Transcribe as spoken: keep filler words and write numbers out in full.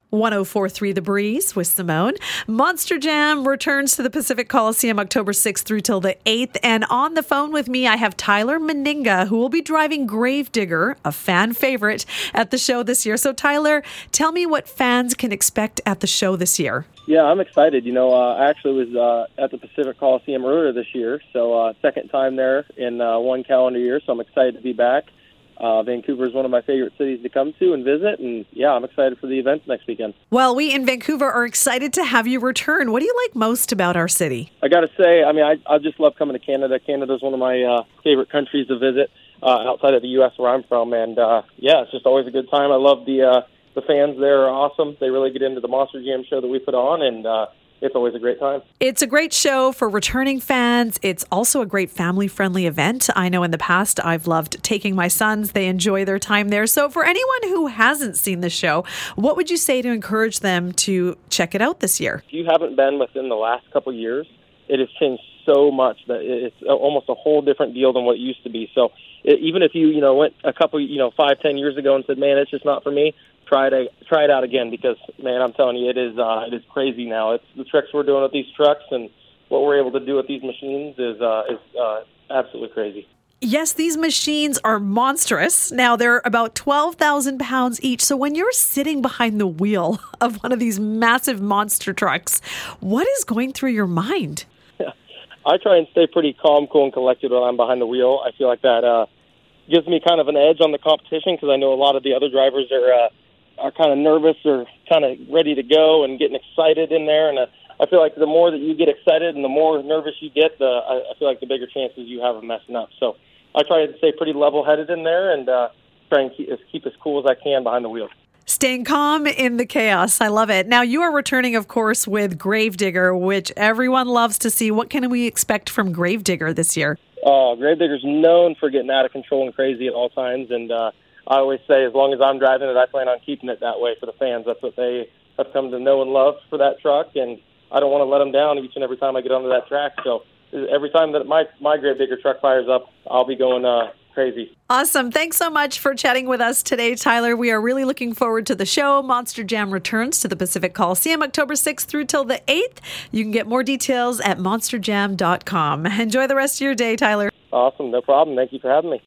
one oh four point three The Breeze with Simone. Monster Jam returns to the Pacific Coliseum October sixth through till the eighth. And on the phone with me, I have Tyler Meninga, who will be driving Gravedigger, a fan favorite, at the show this year. So Tyler, tell me what fans can expect at the show this year. Yeah, I'm excited. You know, uh, I actually was uh, at the Pacific Coliseum earlier this year, so uh, second time there in uh, one calendar year, so I'm excited to be back. Uh, Vancouver is one of my favorite cities to come to and visit, and yeah, I'm excited for the events next weekend. Well, we in Vancouver are excited to have you return. What do you like most about our city? I got to say, I mean, I, I just love coming to Canada. Canada is one of my uh, favorite countries to visit uh, outside of the U S where I'm from, and uh, yeah, it's just always a good time. I love the uh, the fans there are awesome. They really get into the Monster Jam show that we put on, and uh, it's always a great time. It's a great show for returning fans. It's also a great family-friendly event. I know in the past I've loved taking my sons. They enjoy their time there. So for anyone who hasn't seen the show, what would you say to encourage them to check it out this year? If you haven't been within the last couple of years, it has changed so much that it's almost a whole different deal than what it used to be. So it, even if you, you know, went a couple, you know, five, ten years ago and said, man, it's just not for me, try it, try it out again, because, man, I'm telling you, it is uh, it is crazy now. It's the tricks we're doing with these trucks and what we're able to do with these machines is uh, is uh, absolutely crazy. Yes, these machines are monstrous. Now, they're about twelve thousand pounds each. So when you're sitting behind the wheel of one of these massive monster trucks, what is going through your mind? Yeah. I try and stay pretty calm, cool, and collected when I'm behind the wheel. I feel like that uh, gives me kind of an edge on the competition, because I know a lot of the other drivers are uh, are kind of nervous or kind of ready to go and getting excited in there. And uh, I feel like the more that you get excited and the more nervous you get, the I, I feel like the bigger chances you have of messing up. So I try to stay pretty level-headed in there and uh, try and keep, keep as cool as I can behind the wheel. Staying calm in the chaos. I love it. Now, you are returning, of course, with Gravedigger, which everyone loves to see. What can we expect from Gravedigger this year? Uh, Gravedigger's known for getting out of control and crazy at all times, and uh, I always say, as long as I'm driving it, I plan on keeping it that way for the fans. That's what they have come to know and love for that truck, and I don't want to let them down each and every time I get onto that track. So every time that my, my Gravedigger truck fires up, I'll be going uh, crazy. Awesome. Thanks so much for chatting with us today, Tyler. We are really looking forward to the show. Monster Jam returns to the Pacific Coliseum October sixth through till the eighth. You can get more details at monster jam dot com. Enjoy the rest of your day, Tyler. Awesome. No problem. Thank you for having me.